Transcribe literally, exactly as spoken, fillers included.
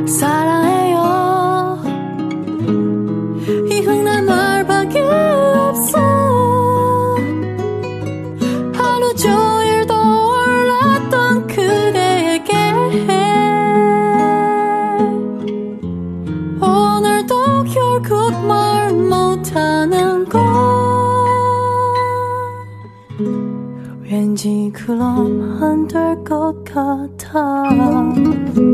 사랑해요. 이 흔한 말밖에 없어. 하루 종일 떠올랐던 그대에게 오늘도 결국 말 못하는 걸. 왠지 그럼 안 될 것 같아.